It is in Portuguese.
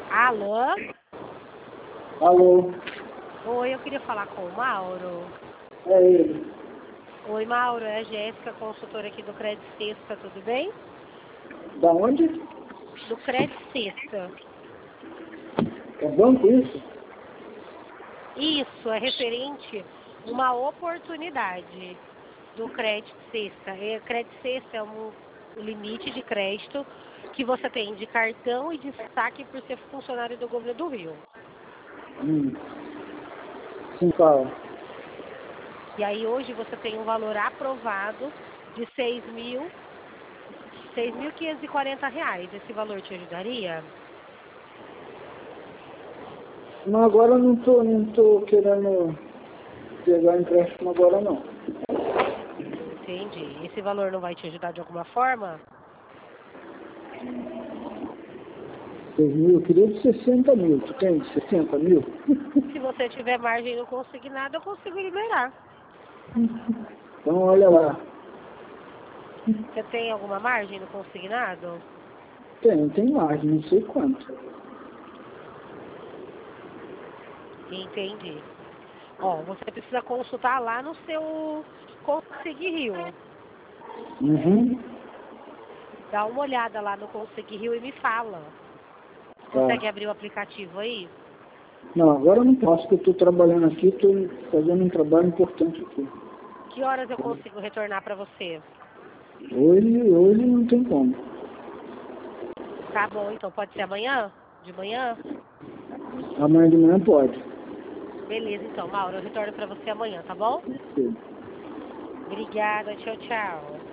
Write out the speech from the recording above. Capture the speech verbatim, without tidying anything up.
Alô? Alô? Oi, eu queria falar com o Mauro. É ele. Oi, Mauro, é a Jéssica, consultora aqui do Crédito Sexta, tudo bem? Da onde? Do Crédito Sexta. É banco isso? Isso, é referente a uma oportunidade do Crédito Sexta. É, Crédito Sexta é um, um limite de crédito que você tem de cartão e destaque por ser funcionário do governo do Rio. Hum. Sim, fala. E aí hoje você tem um valor aprovado de seis mil, seis mil quinhentos e quarenta reais. Esse valor te ajudaria? Não, agora eu não tô, não tô querendo pegar empréstimo agora não. Entendi. Esse valor não vai te ajudar de alguma forma? seis mil, eu queria de sessenta mil. Tu tem de sessenta mil? Se você tiver margem no consignado, eu consigo liberar. Então olha lá. Você tem alguma margem no consignado? Tem, tem margem, não sei quanto. Entendi. Ó, você precisa consultar lá no seu Consegui Rio. Uhum. Dá uma olhada lá no Consegui Rio e me fala. Tá. Consegue abrir o aplicativo aí? Não, agora eu não posso, porque eu estou trabalhando aqui, estou fazendo um trabalho importante aqui. Que horas eu consigo retornar para você? Hoje, hoje não tem como. Tá bom, então pode ser amanhã? De manhã? Amanhã de manhã pode. Beleza, então, Mauro, eu retorno para você amanhã, tá bom? Sim. Obrigada, tchau, tchau.